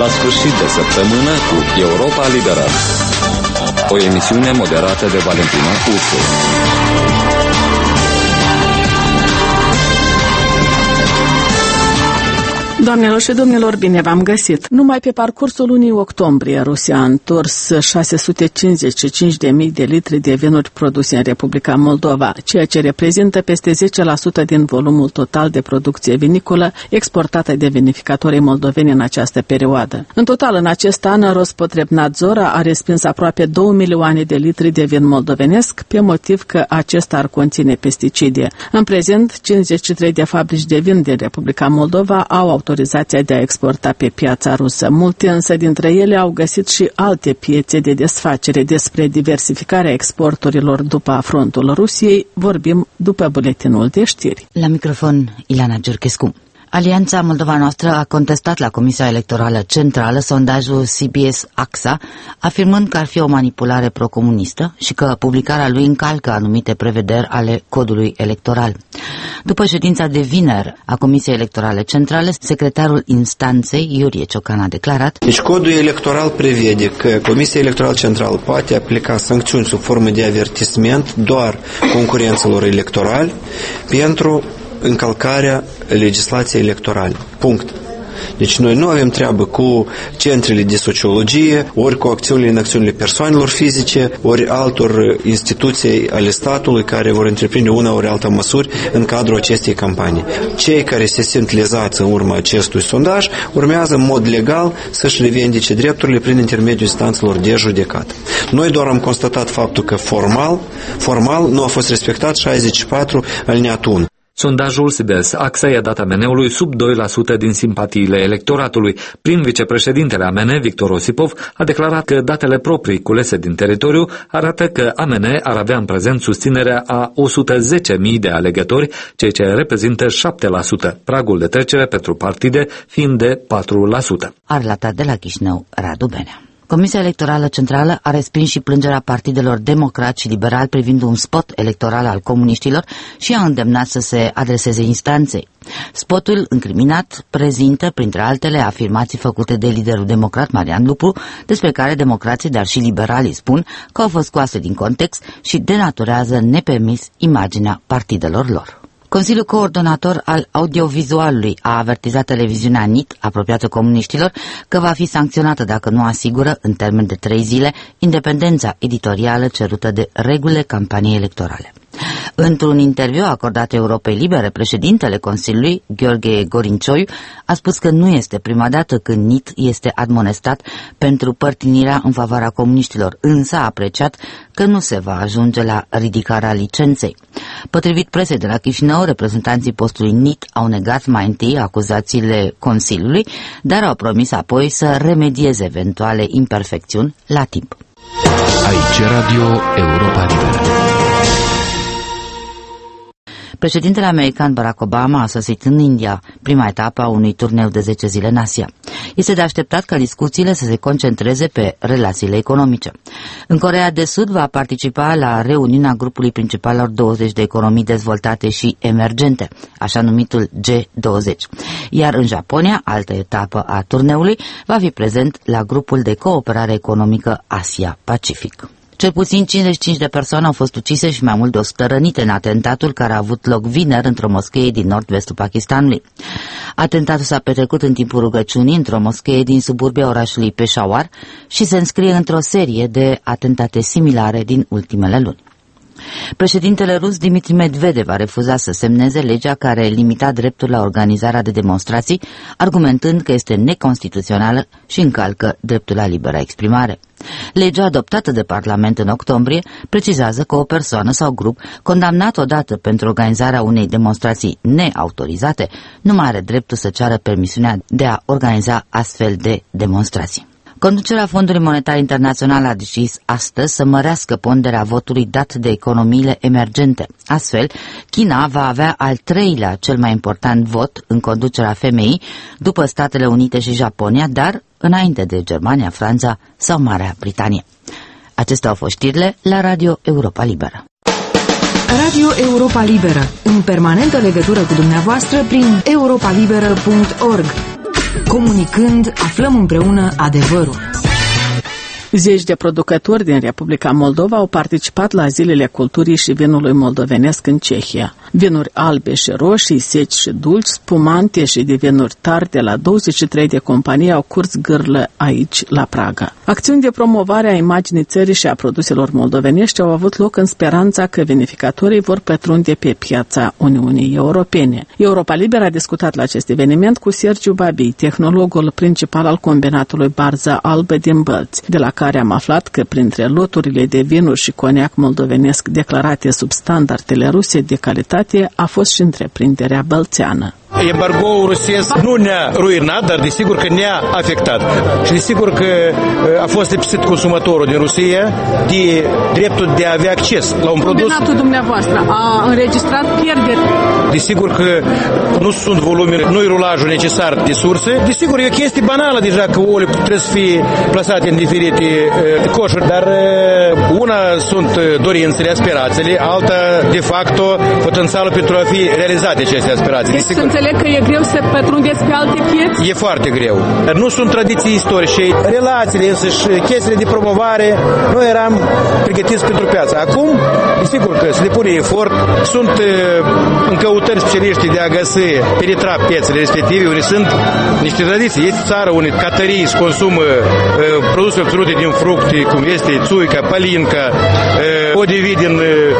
la sfârșit de săptămână cu Europa Liberă. O emisiune moderată de Valentina Ursu. Doamnelor și domnilor, bine v-am găsit! Numai pe parcursul lunii octombrie, Rusia a întors 655.000 de litri de vinuri produse în Republica Moldova, ceea ce reprezintă peste 10% din volumul total de producție vinicolă exportată de vinificatorii moldoveni în această perioadă. În total, în acest an, Rospotrebnadzora a respins aproape 2 milioane de litri de vin moldovenesc pe motiv că acesta ar conține pesticide. În prezent, 53 de fabrici de vin din Republica Moldova au autorizația de a exporta pe piața rusă. Multe însă dintre ele au găsit și alte piețe de desfacere. Despre diversificarea exporturilor după afrontul Rusiei vorbim după buletinul de știri. La microfon, Ileana Giurchescu. Alianța Moldova Noastră a contestat la Comisia Electorală Centrală sondajul CBS-AXA, afirmând că ar fi o manipulare procomunistă și că publicarea lui încalcă anumite prevederi ale codului electoral. După ședința de vineri a Comisiei Electorale Centrale, secretarul instanței, Iurie Ciocan, a declarat: Deci codul electoral prevede că Comisia Electorală Centrală poate aplica sancțiuni sub formă de avertisment doar concurenților electorali pentru încălcarea legislației electorale. Punct. Deci noi nu avem treabă cu centrele de sociologie, ori cu acțiunile în acțiunile persoanelor fizice, ori altor instituții ale statului care vor întreprinde una ori alta măsuri în cadrul acestei campanii. Cei care se simt lezați în urma acestui sondaj urmează în mod legal să-și revendice drepturile prin intermediul instanțelor de judecată. Noi doar am constatat faptul că formal nu a fost respectat 64 alineatul 1. Sondajul CBS-AXA i-a dat AMN-ului sub 2% din simpatiile electoratului. Prin vicepreședintele AMN, Victor Osipov, a declarat că datele proprii culese din teritoriu arată că AMN ar avea în prezent susținerea a 110.000 de alegători, ceea ce reprezintă 7%, pragul de trecere pentru partide fiind de 4%. A relatat de la Chișinău Radu Benea. Comisia Electorală Centrală a respins și plângerea partidelor democrat și liberal privind un spot electoral al comuniștilor și a îndemnat să se adreseze instanței. Spotul incriminat prezintă, printre altele, afirmații făcute de liderul democrat Marian Lupu, despre care democrații, dar și liberalii spun că au fost scoase din context și denaturează nepermis imaginea partidelor lor. Consiliul Coordonator al Audiovizualului a avertizat televiziunea NIT, apropiată comuniștilor, că va fi sancționată dacă nu asigură, în termen de 3 zile, independența editorială cerută de regulile campaniei electorale. Într-un interviu acordat Europei Libere, președintele Consiliului, Gheorghe Gorincioiu, a spus că nu este prima dată când NIT este admonestat pentru părtinirea în favoarea comuniștilor, însă a apreciat că nu se va ajunge la ridicarea licenței. Potrivit presei de la Chișinău, reprezentanții postului NIT au negat mai întâi acuzațiile Consiliului, dar au promis apoi să remedieze eventuale imperfecțiuni la timp. Aici Radio Europa Liberă. Președintele american Barack Obama a sosit în India, prima etapă a unui turneu de 10 zile în Asia. Este de așteptat ca discuțiile să se concentreze pe relațiile economice. În Coreea de Sud va participa la reuniunea grupului principalelor 20 de economii dezvoltate și emergente, așa numitul G20. Iar în Japonia, altă etapă a turneului, va fi prezent la grupul de cooperare economică Asia-Pacific. Cel puțin 55 de persoane au fost ucise și mai mult de 100 rănite în atentatul care a avut loc vineri într-o moschee din nord-vestul Pakistanului. Atentatul s-a petrecut în timpul rugăciunii într-o moschee din suburbia orașului Peshawar și se înscrie într-o serie de atentate similare din ultimele luni. Președintele rus Dmitri Medvedev a refuzat să semneze legea care limita dreptul la organizarea de demonstrații, argumentând că este neconstituțională și încalcă dreptul la liberă exprimare. Legea adoptată de Parlament în octombrie precizează că o persoană sau grup condamnat odată pentru organizarea unei demonstrații neautorizate nu mai are dreptul să ceară permisiunea de a organiza astfel de demonstrații. Conducerea Fondului Monetar Internațional a decis astăzi să mărească ponderea votului dat de economiile emergente. Astfel, China va avea al 3-lea cel mai important vot în conducerea FMI, după Statele Unite și Japonia, dar înainte de Germania, Franța sau Marea Britanie. Acestea au fost știrile la Radio Europa Liberă. Radio Europa Liberă, în permanentă legătură cu dumneavoastră prin europalibera.org. Comunicând, aflăm împreună adevărul. Zeci de producători din Republica Moldova au participat la Zilele Culturii și Vinului Moldovenesc în Cehia. Vinuri albe și roșii, seci și dulci, spumante și de vinuri tari de la 23 de companii au curs gârlă aici, la Praga. Acțiuni de promovare a imaginii țării și a produselor moldovenești au avut loc în speranța că vinificatorii vor pătrunde pe piața Uniunii Europene. Europa Liberă a discutat la acest eveniment cu Sergiu Babii, tehnologul principal al combinatului Barza Albă din Bălți, de la care am aflat că printre loturile de vinuri și coniac moldovenesc declarate sub standardele ruse de calitate a fost și întreprinderea bălțeană. Embargoul rusesc nu ne-a ruinat, dar desigur că ne-a afectat. Și desigur că a fost lipsit consumatorul din Rusia de dreptul de a avea acces la un produs. Combinatul dumneavoastră a înregistrat pierderi. Desigur că nu sunt volumele, nu-i rulajul necesar de surse. Desigur, e o chestie banală deja că ouăle trebuie să fie plasate în diferite coșuri, dar una sunt dorințele, aspirațiile, alta, de facto, potențialul pentru a fi realizate aceste aspirații. Deci să înțeleg că e greu să pătrundeți pe alte piețe? E foarte greu. Dar nu sunt tradiții istorice. Relațiile, însăși, chestiile de promovare, noi eram pregătiți pentru piață. Acum, desigur că se depune efort, sunt în căutări specialiști de a găsi, penetra piețele respective, unde sunt niște tradiții. Este țară unde catării își consumă produse obținute din fructe, cum este țuica, palinca, podivi din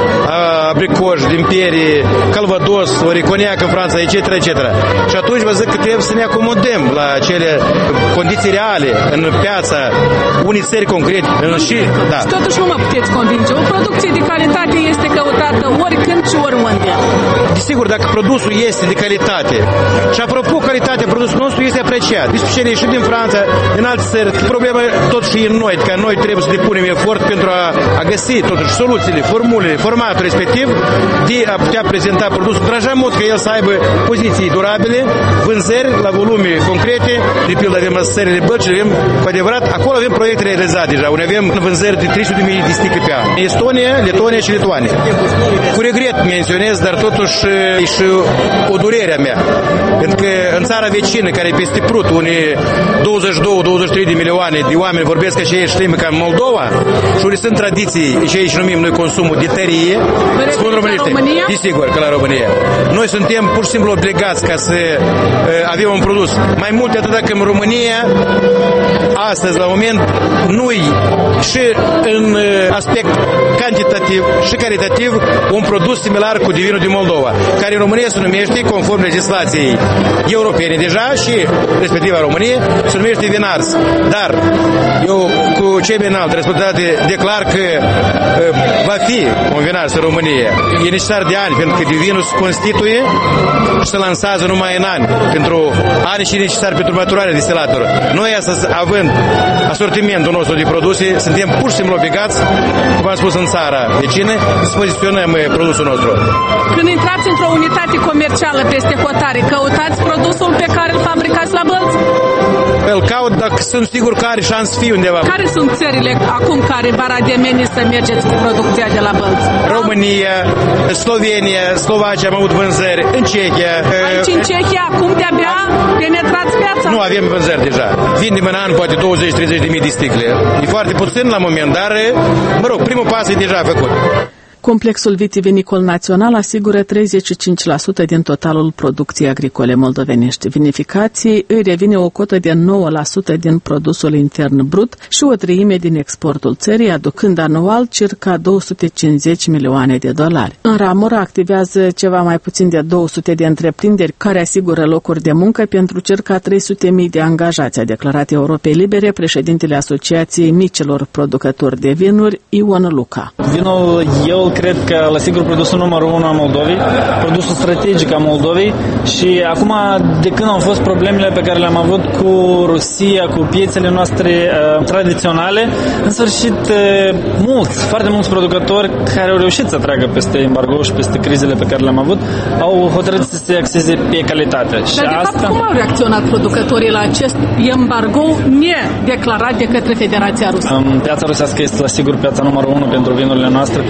abricoș, din perie, calvados, ori coniac în Franța, etc., etc. Și atunci vă zic că trebuie să ne acomodăm la acele condiții reale în piața unei țări concrete. Și totuși nu mă puteți convinge. O producție de calitate este căutată oricând și oriunde. Desigur, dacă produsul este de calitate și apropo, calitatea produsului nostru este apreciat. Discuțiile și din Franța, din alte țări. Problema tot și în noi, că noi trebuie să depunem efort pentru a găsi totuși soluțiile, formulele, formatul respectiv de a putea prezenta produsul în așa mod că el să aibă poziții durabile, vânzări la volume concrete. De pildă avem la țările Bălți, avem cu adevărat, acolo avem proiecte realizate deja, unde avem vânzări de 300.000 de sticle pe an. Estonia, Letonia și Lituania. Cu regret menționez, dar totuși e și o durere a mea. Pentru că în țara vecină, care e peste Prut, unde 22-23 de milioane de oameni vorbesc aceeași limbă ca în Moldova, și unde sunt tradiții, și aici numim noi consumul de tărie, spun românește, desigur că la România. Noi suntem pur și simplu obligați ca să avem un produs. Mai mult de atât că în România, astăzi, la moment, nu-i și în aspect cantitativ și calitativ un produs similar cu vinul din Moldova, care în România se numește, conform legislației europene deja și respectiv a României, se numește vin ars. Dar eu cu cei mai înalt responsabili declar că va fi un vin ars în România. E necesar de ani, pentru că vinul se constituie și se lansează numai în ani, pentru ani și necesar pentru maturarea destilatorului. Noi astăzi, având asortimentul nostru de produse, suntem pur și simplu obligați, cum am spus, în țara vecină, să poziționăm produsul nostru. Când intrați într-o unitate comercială peste hotare, căutați produsul pe care îl fabricați la Bălți? Îl caut dacă sunt sigur că are șans să fie undeva. Care sunt țările acum care vă ademeniți să mergeți cu producția de la Bălți? România, Slovenia, Slovacia am avut vânzări, în Cehia. Aici în Cehia, acum de-abia penetrați piața? Nu, avem vânzări deja. Vindem în an poate 20-30 de mii de sticle. E foarte puțin la moment, dar, mă rog, primul pas e deja făcut. Complexul vitivinicol național asigură 35% din totalul producției agricole moldovenești. Vinificației îi revine o cotă de 9% din produsul intern brut și o treime din exportul țării, aducând anual circa 250 milioane de dolari. În ramură activează ceva mai puțin de 200 de întreprinderi care asigură locuri de muncă pentru circa 300.000 de angajați, a declarat Europei Libere președintele Asociației Micilor Producători de Vinuri, Ion Luca. Vinul, eu cred că la sigur produsul numărul 1 a Moldovei, produsul strategic a Moldovei și acum de când au fost problemele pe care le-am avut cu Rusia, cu piețele noastre tradiționale, în sfârșit foarte mulți producători care au reușit să treacă peste embargo și peste crizele pe care le-am avut, au hotărât să se axeze pe calitate. Dar și de fapt, cum au reacționat producătorii la acest embargo nedeclarat de către Federația Rusă? Piața rusească este la sigur piața numărul 1 pentru vinurile noastre, piața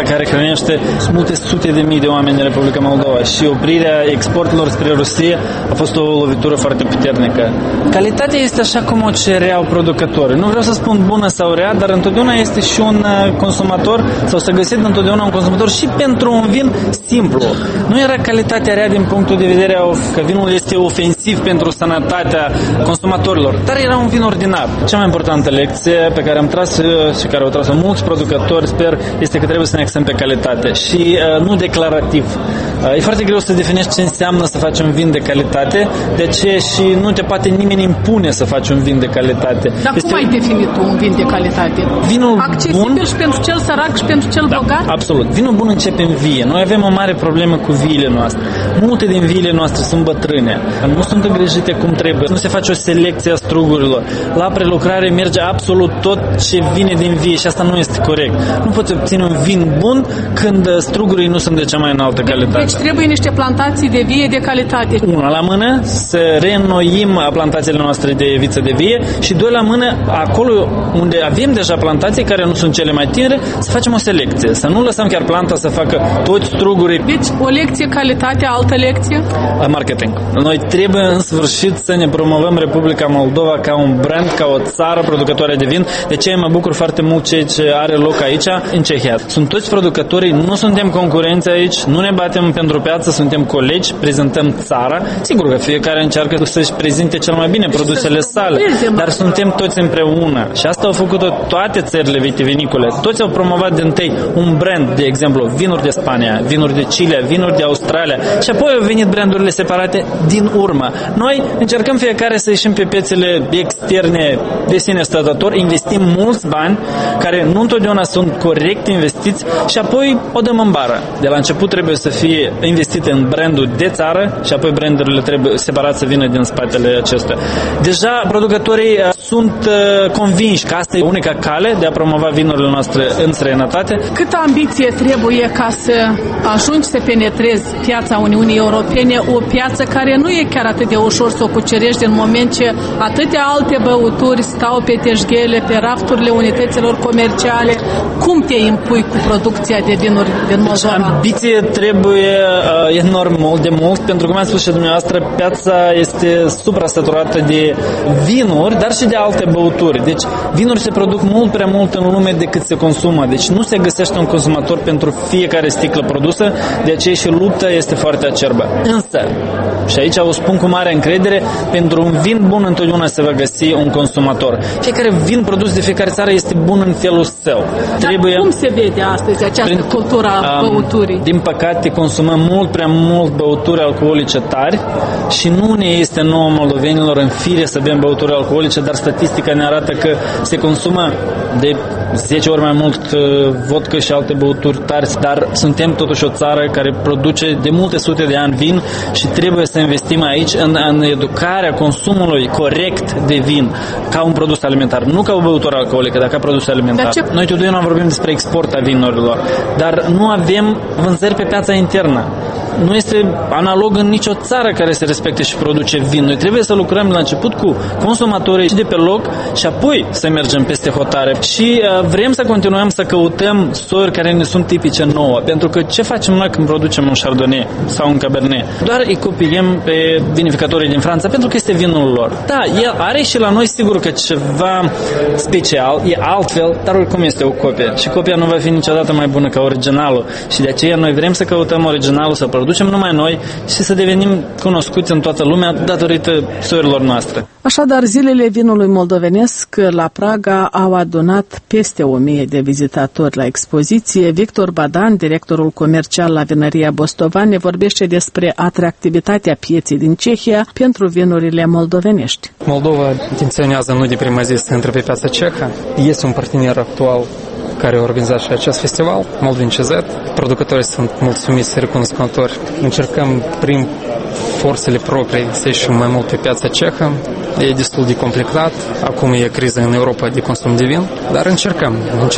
care hrănește multe sute de mii de oameni în Republica Moldova și oprirea exporturilor spre Rusia a fost o lovitură foarte puternică. Calitatea este așa cum o cereau producătorii. Nu vreau să spun bună sau rea, dar întotdeauna este și un consumator, sau s-a găsit întotdeauna un consumator și pentru un vin simplu. Nu era calitatea rea din punctul de vedere că vinul este ofensiv pentru sănătatea consumatorilor, dar era un vin ordinar. Cea mai importantă lecție pe care am tras și care au tras-o mulți producători, sper, este că trebuie să ne axăm pe calitate și nu declarativ. E foarte greu să definești ce înseamnă să faci un vin de calitate, de aceea și nu te poate nimeni impune să faci un vin de calitate. Dar cum ai definit un vin de calitate? Vinul accesibil bun, și pentru cel sărac și pentru cel bogat? Absolut. Vinul bun începe în vie. Noi avem o mare problemă cu viile noastre. Multe din viile noastre sunt bătrâne. Nu sunt îngrijite cum trebuie. Nu se face o selecție a strugurilor. La prelucrare merge absolut tot ce vine din vie și asta nu este corect. Nu poți obține un vin bun când strugurii nu sunt de cea mai înaltă calitate. Deci trebuie niște plantații de vie de calitate. Una la mână, să reînnoim plantațiile noastre de viță de vie și doi la mână, acolo unde avem deja plantații care nu sunt cele mai tinere, să facem o selecție. Să nu lăsăm chiar planta să facă toți strugurii. Deci o lecție calitate, altă lecție? Marketing. Noi trebuie în sfârșit să ne promovăm Republica Moldova ca un brand, ca o țară producătoare de vin. De ce mă bucur foarte mult ceea ce are loc aici, în Cehia. Sunt toți producătorii, nu suntem concurenți aici, nu ne batem pentru piață, suntem colegi, prezentăm țara. Sigur că fiecare încearcă să-și prezinte cel mai bine produsele sale, dar suntem toți împreună. Și asta au făcut toate țările vitivinicole. Toți au promovat dintâi un brand, de exemplu, vinuri de Spania, vinuri de Chile, vinuri de Australia și apoi au venit brandurile separate din urmă. Noi încercăm fiecare să ieșim pe piețele externe de sine stătător, investim mulți bani care nu întotdeauna sunt corect investiți și apoi o dăm în bară. De la început trebuie să fie investite în brandul de țară și apoi brandurile trebuie separat să vină din spatele acestuia. Deja producătorii sunt convinși că asta e unica cale de a promova vinurile noastre în străinătate. Câtă ambiție trebuie ca să ajungi să penetrezi piața Uniunii Europene, o piață care nu e chiar atât de ușor să o cucerești în moment ce atâtea alte băuturi stau pe teșghele, pe rafturile unităților comerciale. Cum te impui cu producția de vinuri din Moldova? Ambiție trebuie enorm mult de mult, pentru că, cum am spus și dumneavoastră, piața este supra-saturată de vinuri, dar și de alte băuturi. Deci vinuri se produc mult prea mult în lume decât se consumă. Deci nu se găsește un consumator pentru fiecare sticlă produsă, de aceea și lupta este foarte acerbă. Însă, și aici o spun cu mare încredere, pentru un vin bun întotdeauna se va găsi un consumator. Fiecare vin produs de fiecare țară este bun în felul său. Dar cum se vede astăzi această cultură a băuturii? Din păcate consumăm mult prea mult băuturi alcoolice tari și nu ne este nouă moldovenilor în fire să bem băuturi alcoolice, dar statistica ne arată că se consumă de 10 ori mai mult vodcă și alte băuturi tari, dar suntem totuși o țară care produce de multe sute de ani vin și trebuie să investim aici în educarea consumului corect de vin ca un produs alimentar, nu ca o băutură alcoolică, dar ca produs alimentar. Noi totdeauna vorbim despre export a vinurilor, dar nu avem vânzări pe piața internă. Nu este analog în nicio țară care se respecte și produce vin. Noi trebuie să lucrăm la început cu consumatorii de pe loc și apoi să mergem peste hotare. Și vrem să continuăm să căutăm soiuri care ne sunt tipice nouă. Pentru că ce facem noi când producem un Chardonnay sau un Cabernet? Doar îi copiem pe vinificatorii din Franța pentru că este vinul lor. Da, el are și la noi sigur că ceva special, e altfel, dar oricum este o copie. Și copia nu va fi niciodată mai bună ca originalul. Și de aceea noi vrem să căutăm originalul, să producem numai noi și să devenim cunoscuți în toată lumea datorită soiurilor noastre. Așadar, zilele vinului moldovenesc la Praga au adunat peste 1000 de vizitatori la expoziție. Victor Badan, directorul comercial la vinăria Bostovan, ne vorbește despre atractivitatea pieței din Cehia pentru vinurile moldovenești. Moldova intenționează nu de prima zi să intre pe piața cehă. Este un partener actual care a organizat și acest festival, Moldvin CZ. Producătorii sunt mulțumiți și recunoscători. Încercăm prin forțele proprii să ieșim mai mult pe piața cehă. E destul de complicat. Acum e criză în Europa de consum de vin, dar încercăm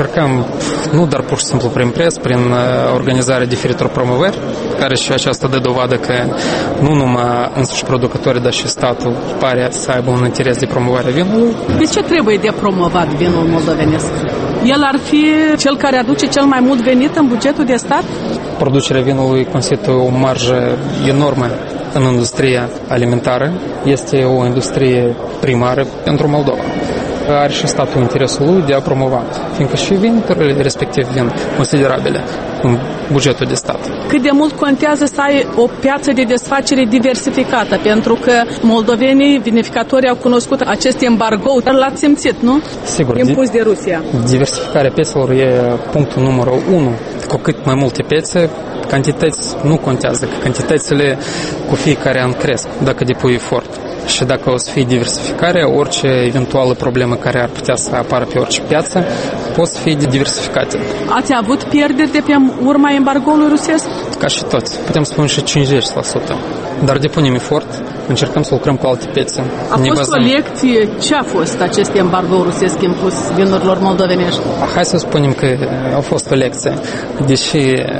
nu doar pur și simplu prin preț, prin organizarea diferitor promovări, care și aceasta dă dovadă că nu numai însuși producătorii, dar și statul pare să aibă un interes de promovare vinului. De ce trebuie de promovat vinul moldovenesc? El ar fi cel care aduce cel mai mult venit în bugetul de stat? Producerea vinului constituie o marjă enormă în industria alimentară. Este o industrie primară pentru Moldova. Are și statul interesul lui de a promova, fiindcă și veniturile respectiv vin considerabile în bugetul de stat. Cât de mult contează să ai o piață de desfacere diversificată, pentru că moldovenii, vinificatorii au cunoscut acest embargo, l-ați simțit, nu? Sigur. Impus de Rusia. Diversificarea piețelor e punctul numărul 1. Cu cât mai multe piețe, cantități nu contează, că cantitățile cu fiecare an cresc dacă depui efort. Și dacă o să fie diversificare, orice eventuală problemă care ar putea să apară pe orice piață, pot să fie diversificate. Ați avut pierderi de pe urma embargoului rusesc? Ca și toți. Putem spune și 50%. Dar depunem efort, încercăm să lucrăm cu alte piețe. A fost o lecție? Ce a fost acest embargo rusesc impus vinurilor moldovenești? Hai să spunem că a fost o lecție. Deși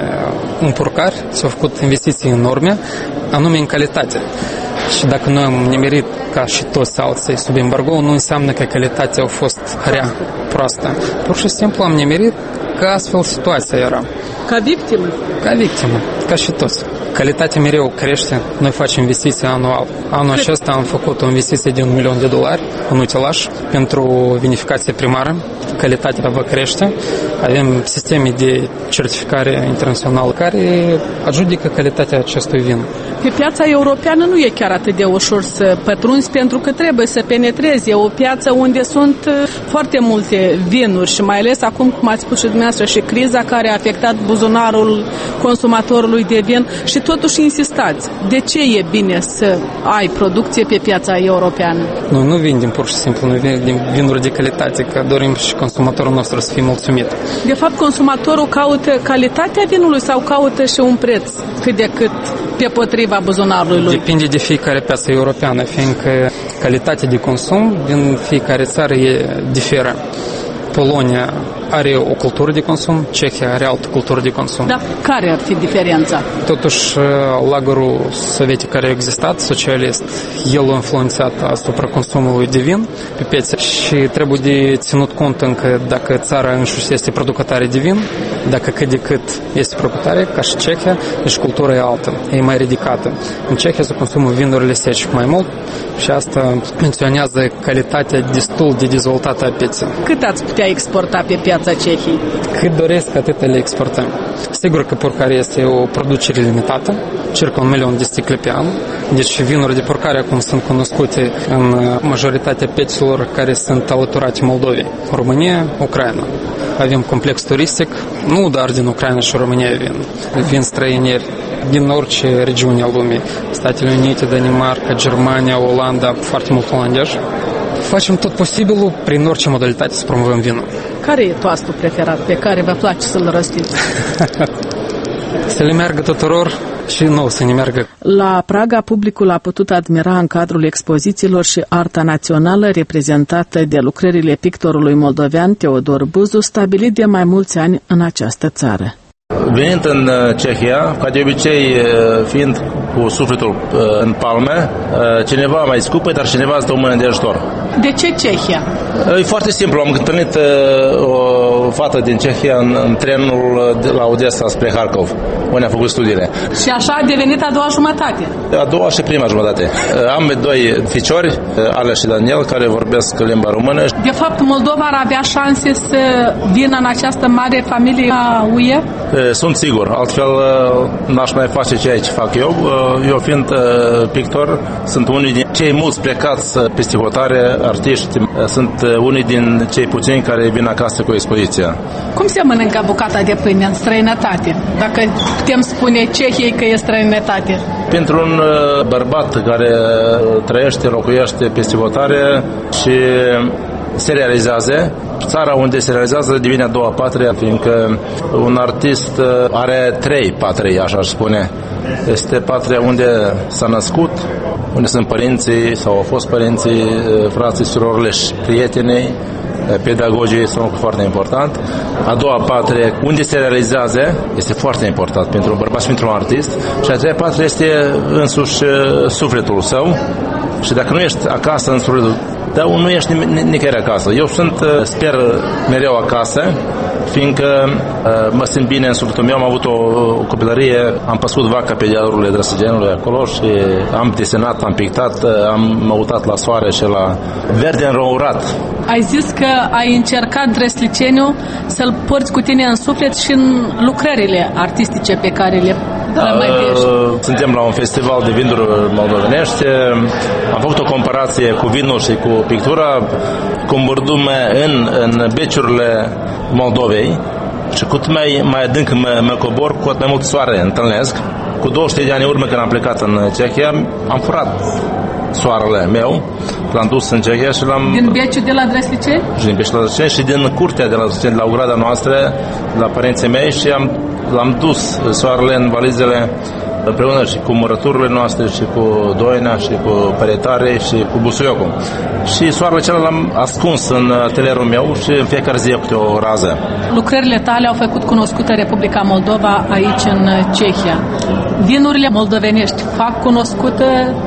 în purcari s-au făcut investiții enorme, anume în calitate. Și dacă noi am nimerit ca și toți alții sub embargo, nu înseamnă că calitatea a fost rea, proastă. Pur și simplu am nimerit că astfel situația era. Ca victimă? Ca victimă, ca și toți. Calitatea mereu crește, noi facem investiții anual. Anul acesta am făcut o investiție de $1.000.000 în utilaj pentru vinificație primară. Calitatea va crește. Avem sisteme de certificare internațională care adjudică calitatea acestui vin. Pe piața europeană nu e chiar atât de ușor să pătrunzi, pentru că trebuie să penetrezi. E o piață unde sunt foarte multe vinuri și mai ales acum, cum ați spus și dumneavoastră, și criza care a afectat buzunarul consumatorului de vin și totuși insistați. De ce e bine să ai producție pe piața europeană? Noi nu vindem pur și simplu, noi vindem vinuri de calitate, că dorim și consumatorul nostru să fie mulțumit. De fapt, consumatorul caută calitatea vinului sau caută și un preț cât de cât pe potriva buzunarului lui? Depinde de fiecare piață europeană, fiindcă calitatea de consum din fiecare țară diferă. Polonia are o cultură de consum, Cehia are altă cultură de consum. Dar care ar fi diferența? Totuși, lagărul sovietic care a existat, socialist, el a influențat asupra consumului de vin pe piețe și trebuie de ținut cont încă dacă țara înșiși este producătoare de vin, dacă cât de cât este producătoare, ca și Cehia, deci cultura e altă, e mai ridicată. În Cehia se consumă vinurile seci mai mult și asta menționează calitatea destul de dezvoltată a pieței. Cât ați putea exporta pe piața Cehiei? Cât doresc, atât le exportăm. Sigur că purcare este o producere limitată, circa 1.000.000 de sticle pe an, deci vinuri de purcare acum sunt cunoscute în majoritatea piețelor care sunt alăturate Moldovei, România, Ucraina. Avem complex turistic, nu doar din Ucraina și România vin străinieri din orice regiune a lumii, Statele Unite, Danemarca, Germania, Olanda, foarte mult olandezi. Facem tot posibilul prin orice modalitate să promovăm vinul. Care e toastul preferat pe care vă place să-l răstiți? Să le meargă tuturor și nou să ne meargă. La Praga, publicul a putut admira în cadrul expozițiilor și arta națională reprezentată de lucrările pictorului moldovean Teodor Buzu, stabilit de mai mulți ani în această țară. Venind în Cehia, ca de obicei fiind cu sufletul în palme, cineva mai scupă, dar cineva îți dă o mână de ajutor. De ce Cehia? E foarte simplu. Am întâlnit o fată din Cehia în trenul de la Odessa spre Harkov, unde a făcut studiile. Și așa a devenit a doua jumătate. A doua și prima jumătate. Am doi ficiori, Alea și Daniel, care vorbesc limba română. De fapt, Moldova ar avea șanse să vină în această mare familie a UE? Sunt sigur. Altfel n-aș mai face ceea ce fac eu. Eu fiind pictor, sunt unii din cei mulți plecați peste hotare, artiști, sunt unii din cei puțini care vin acasă cu expoziția. Cum se mănâncă bucata de pâine în străinătate? Dacă putem spune Cehiei că e străinătate. Pentru un bărbat care trăiește, locuiește peste hotare și se realizează, țara unde se realizează devine a doua patrie, fiindcă un artist are trei patrii, așa aș spune. Este patria unde s-a născut, unde sunt părinții sau au fost părinții, frații, surorile și prietenii, pedagogii sunt foarte important. A doua patrie, unde se realizează, este foarte important pentru un bărbat și pentru un artist. Și a treia patrie este însuși sufletul său, Și dacă nu ești acasă în sufletul tău, nu ești nicăieri acasă. Eu sper mereu acasă, fiindcă mă simt bine în sufletul meu. Am avut o copilărie, am păscut vaca pe dealurile Drăsăgenului acolo și am desenat, am pictat, m-am uitat la soare și la verde înrourat. Ai zis că ai încercat Drăsliceniu să-l porți cu tine în suflet și în lucrările artistice pe care le rămădești. Suntem la un festival de vinuri moldovenești. Am făcut o comparație cu vinul și cu pictura, coborându-mă în beciurile Moldovei și cu cât mai adânc mă cobor, cu atât mai mult soare întâlnesc. Cu 23 de ani în urmă, când am plecat în Cehia, am furat soarele meu, l-am dus în Cehia și l-am... Din beciul de la Drăsliceni? Din beciul de la Drăsliceni și din curtea de la Drăsliceni, la ograda noastră, la părinții mei, și l-am dus soarele în valizele împreună și cu murăturile noastre și cu doina și cu păretare și cu busuiocul. Și soarele acela l-am ascuns în atelierul meu și în fiecare zi câte o rază. Lucrările tale au făcut cunoscută Republica Moldova aici în Cehia. Vinurile moldovenești fac cunoscută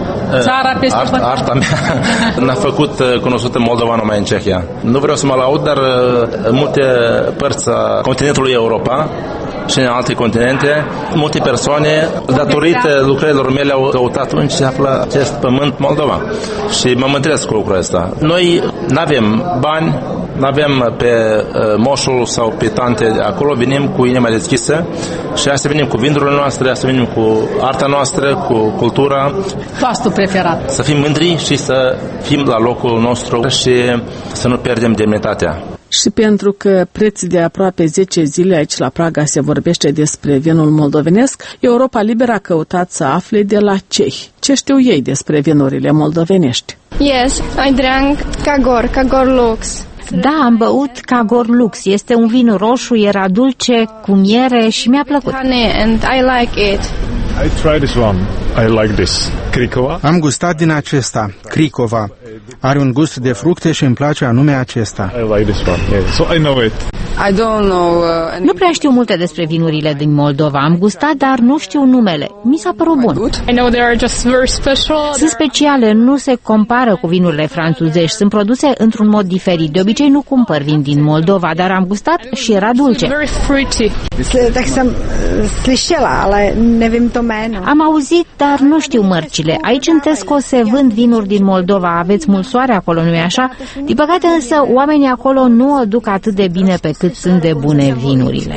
țara peste Arta mea n-a făcut cunoscută Moldova numai în Cehia. Nu vreau să mă laud, dar în multe părți a continentului Europa și în alte continente, multe persoane, datorită lucrărilor mele, au căutat unde se află acest pământ Moldova. Și mă mândresc cu lucrul ăsta. Noi n-avem bani, n-avem pe moșul sau pe tante acolo, venim cu inima deschisă și asta venim cu vinurile noastre, asta venim cu arta noastră, cu cultura. Pastul preferat. Să fim mândri și să fim la locul nostru și să nu pierdem demnitatea. Și pentru că preț de aproape 10 zile aici la Praga se vorbește despre vinul moldovenesc, Europa Liberă a căutat să afle de la cehi ce știu ei despre vinurile moldovenești. Yes, I drank Kagor Lux. Da, am băut Kagor Lux. Este un vin roșu, era dulce, cu miere și mi-a plăcut. Honey, and I like it. I tried this one. I like this. Krikova. Am gustat din acesta, Krikova. Are un gust de fructe și îmi place anume acesta. I like this one. Yeah. So I know it. I don't know. Nu prea știu multe despre vinurile din Moldova. Am gustat, dar nu știu numele. Mi s-a părut bun. I know they are just very special. Sunt speciale, nu se compară cu vinurile franțuzești. Sunt produse într-un mod diferit. De obicei nu cumpăr vin din Moldova, dar am gustat și era dulce. Very fruity. Tak jsem slyšela, ale nevím to jméno. Am auzit, dar nu știu mărcile. Aici în Tesco se vând vinuri din Moldova. Aveți mult soare acolo, nu-i așa? Din păcate însă, oamenii acolo nu o duc atât de bine pe cât sunt de bune vinurile.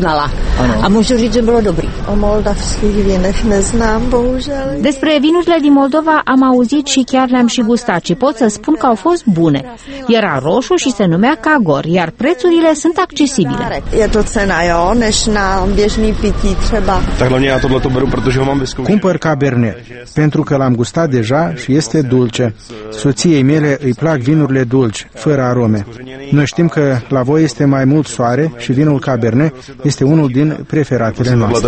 A můžu říct, že bylo dobrý. O moldavských vinech neznám, bohužel. Despre vinurile din Moldova am auzit și chiar le-am și gustat și pot să spun că au fost bune. Era roșu și se numea Kagor, iar prețurile sunt accesibile. Je to cena, jo, než na běžný pití třeba. Cumpăr Cabernet, pentru că l-am gustat deja și este dulce. Soției mele îi plac vinurile dulci, fără arome. Noi știm că la voi este mai mult soare și vinul Cabernet este unul din preferatele noastre.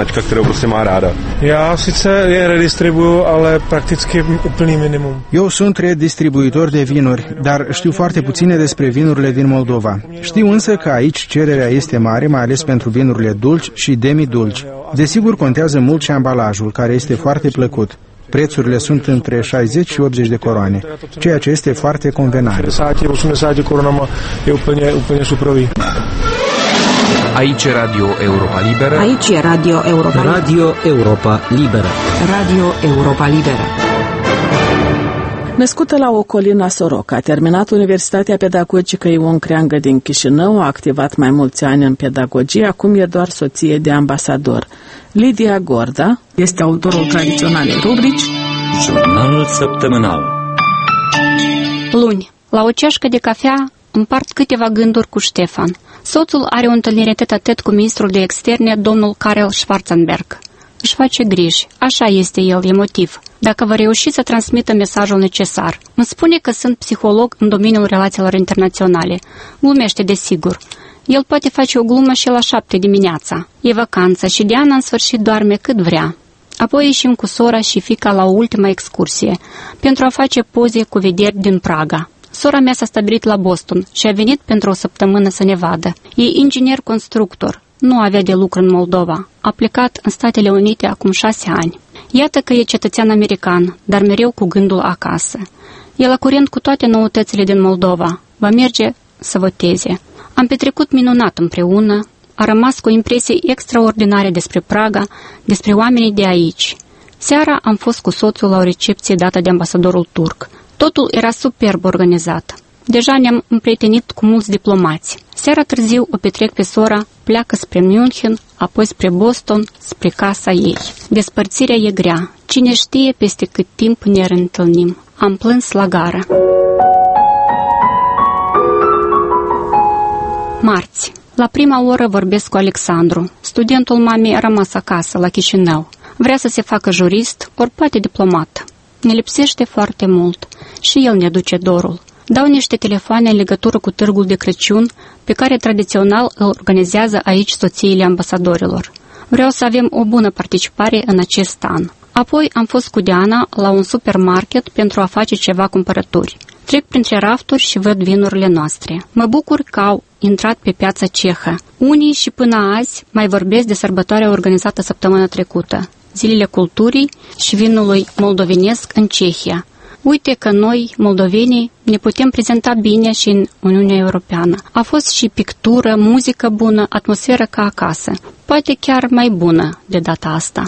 Ja sice je redistribuju, ale prakticky úplný minimum. Eu sunt redistribuitor de vinuri, dar știu foarte puține despre vinurile din Moldova. Știu însă că aici cererea este mare, mai ales pentru vinurile dulci și demi-dulci. Desigur, contează mult și ambalajul, care este foarte plăcut. Prețurile sunt între 60 și 80 de coroane, ceea ce este foarte convenabil. 60-80 coronama e úplně suprový. Aici Radio Europa Liberă. Aici e Radio Europa Liberă. Radio Europa Liberă. Radio Europa Liberă. Născută la ocolina Soroca, a terminat Universitatea Pedagogică Ion Creangă din Chișinău, a activat mai mulți ani în pedagogie, acum e doar soție de ambasador. Lidia Gorda este autorul tradiționalei rubrici Jurnal săptămânal. Luni, la o ceașcă de cafea, împart câteva gânduri cu Ștefan. Soțul are o întâlnire tet-a-tet cu ministrul de externe, domnul Karel Schwarzenberg. Își face griji, așa este el emotiv. Dacă va reuși să transmită mesajul necesar. Îmi spune că sunt psiholog în domeniul relațiilor internaționale. Glumește, desigur. El poate face o glumă și la 7 dimineața. E vacanță și Diana în sfârșit doarme cât vrea. Apoi ieșim cu sora și fiica la o ultimă excursie, pentru a face poze cu vederi din Praga. Sora mea s-a stabilit la Boston și a venit pentru o săptămână să ne vadă. E inginer-constructor. Nu avea de lucru în Moldova. A plecat în Statele Unite acum 6 ani. Iată că e cetățean american, dar mereu cu gândul acasă. E la curent cu toate noutățile din Moldova. Va merge să voteze. Am petrecut minunat împreună, a rămas cu impresii extraordinare despre Praga, despre oamenii de aici. Seara am fost cu soțul la o recepție dată de ambasadorul turc. Totul era superb organizat. Deja ne-am împrietenit cu mulți diplomați. Seara târziu o petrec pe sora, pleacă spre München, apoi spre Boston, spre casa ei. Despărțirea e grea. Cine știe peste cât timp ne reîntâlnim. Am plâns la gară. Marți. La prima oră vorbesc cu Alexandru. Studentul mamei a rămas acasă, la Chișinău. Vrea să se facă jurist, ori poate diplomat. Ne lipsește foarte mult și el ne duce dorul. Dau niște telefoane în legătură cu târgul de Crăciun, pe care tradițional îl organizează aici soțiile ambasadorilor. Vreau să avem o bună participare în acest an. Apoi am fost cu Diana la un supermarket pentru a face ceva cumpărături. Trec printre rafturi și văd vinurile noastre. Mă bucur că au intrat pe piața cehă. Unii și până azi mai vorbesc de sărbătoarea organizată săptămâna trecută, Zilele Culturii și vinului moldovenesc în Cehia. Uite că noi, moldovenii, ne putem prezenta bine și în Uniunea Europeană. A fost și pictură, muzică bună, atmosferă ca acasă. Poate chiar mai bună de data asta.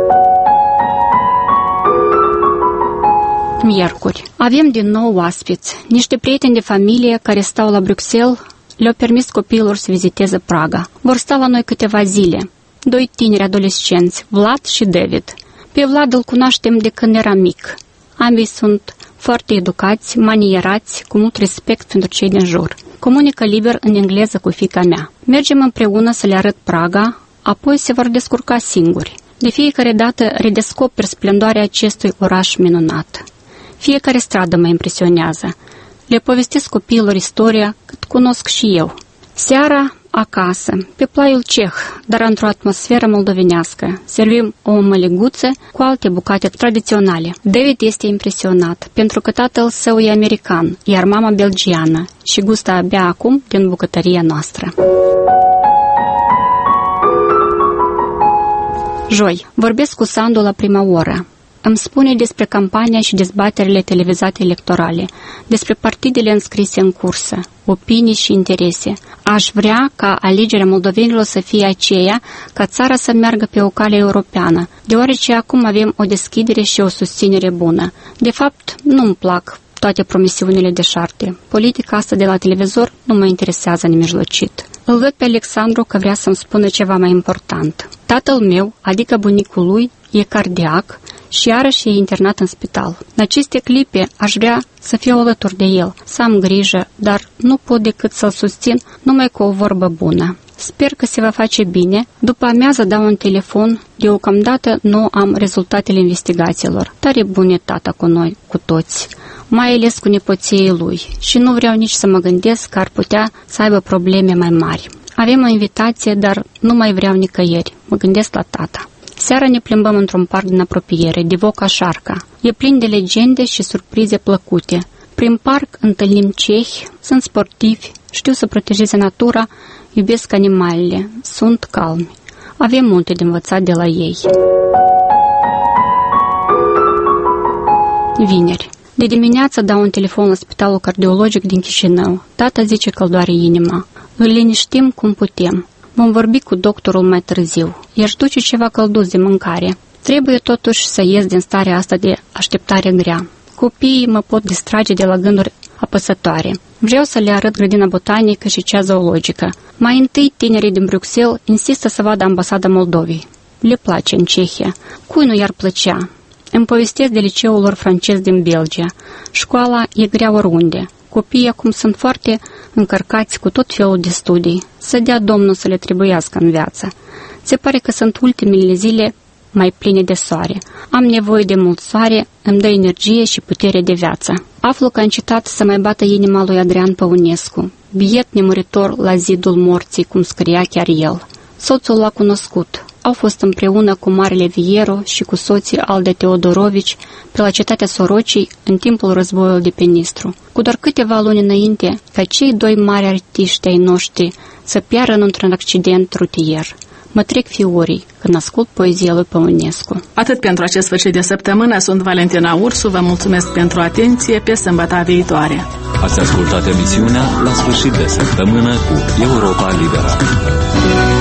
Miercuri. Avem din nou oaspeți. Niște prieteni de familie care stau la Bruxelles le-au permis copiilor să viziteze Praga. Vor sta la noi câteva zile. 2 tineri adolescenți, Vlad și David. Pe Vlad îl cunoaștem de când era mic. Ambii sunt foarte educați, manierați, cu mult respect pentru cei din jur. Comunică liber în engleză cu fiica mea. Mergem împreună să le arăt Praga, apoi se vor descurca singuri. De fiecare dată redescoper splendoarea acestui oraș minunat. Fiecare stradă mă impresionează. Le povestesc copiilor istoria cât cunosc și eu. Seara, acasă, pe plaiul ceh, dar într-o atmosferă moldovenească. Servim o măleguță cu alte bucate tradiționale. David este impresionat, pentru că tatăl său e american, iar mama belgiană, și gustă abia acum din bucătăria noastră. Joi, vorbesc cu Sandu la prima oră. Îmi spune despre campania și dezbaterile televizate electorale, despre partidele înscrise în cursă, opinii și interese. Aș vrea ca alegerea moldovenilor să fie aceea ca țara să meargă pe o cale europeană, deoarece acum avem o deschidere și o susținere bună. De fapt, nu-mi plac toate promisiunile deșarte. Politica asta de la televizor nu mă interesează nemijlocit. Îl văd pe Alexandru că vrea să-mi spună ceva mai important. Tatăl meu, adică bunicul lui, e cardiac și iarăși e internat în spital. În aceste clipe aș vrea să fiu alături de el, să am grijă, dar nu pot decât să-l susțin numai cu o vorbă bună. Sper că se va face bine. După amiază dau un telefon, deocamdată nu am rezultatele investigațiilor. Tare bun e tata cu noi, cu toți, mai ales cu nepoției lui, și nu vreau nici să mă gândesc că ar putea să aibă probleme mai mari. Avem o invitație, dar nu mai vreau nicăieri. Mă gândesc la tata. Seara ne plimbăm într-un parc din apropiere, Divoca Șarca. E plin de legende și surprize plăcute. Prin parc întâlnim cehi, sunt sportivi, știu să protejeze natura, iubesc animalele, sunt calmi. Avem multe de învățat de la ei. Vineri. De dimineață dau un telefon la spitalul cardiologic din Chișinău. Tata zice că îl doare inima. Îl liniștim cum putem. Vom vorbi cu doctorul mai târziu. I-aș duce ceva călduț de mâncare. Trebuie totuși să ies din starea asta de așteptare grea. Copiii mă pot distrage de la gânduri apăsătoare. Vreau să le arăt grădina botanică și cea zoologică. Mai întâi, tinerii din Bruxelles insistă să vadă ambasada Moldovei. Le place în Cehia. Cui nu i-ar plăcea? Îmi povestesc de liceul lor francez din Belgia. Școala e grea oriunde. Copiii acum sunt foarte încărcați cu tot felul de studii. Să dea Domnul să le trebuiască în viață. Se pare că sunt ultimele zile mai pline de soare. Am nevoie de mult soare, îmi dă energie și putere de viață. Aflu că a încetat să mai bată inima lui Adrian Păunescu, biet nemuritor la zidul morții, cum scria chiar el. Soțul l-a cunoscut. Au fost împreună cu Marele Viero și cu soții Alde Teodorovici pe la cetatea Sorocii în timpul războiului de pe Nistru. Cu doar câteva luni înainte ca cei 2 mari artiști ai noștri să piară într-un accident rutier. Mă trec fiorii când ascult poezia lui Păunescu. Atât pentru acest sfârșit de săptămână. Sunt Valentina Ursu, vă mulțumesc pentru atenție. Pe sâmbătă viitoare. Ați ascultat emisiunea La sfârșit de săptămână cu Europa Liberă.